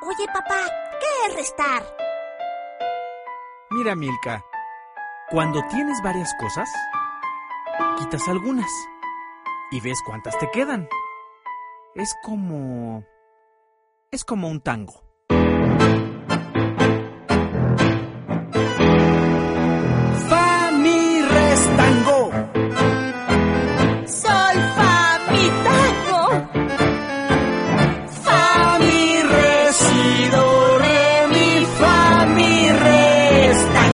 Oye, papá, ¿qué es restar? Mira, Milka, cuando tienes varias cosas, quitas algunas y ves cuántas te quedan. Es como un tango.